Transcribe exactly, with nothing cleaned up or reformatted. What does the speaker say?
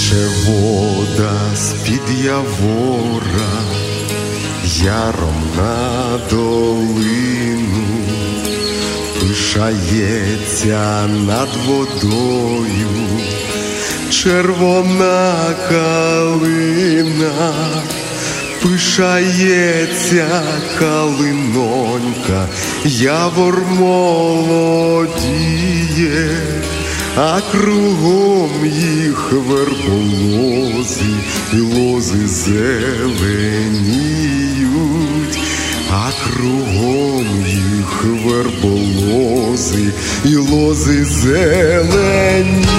Тече вода з-під явора, яром на долину, пишається над водою червона калина, пишається калинонька, явор молодіє, а кругом їх верболози і лози зеленіють, а кругом їх верболози і лози зеленіють.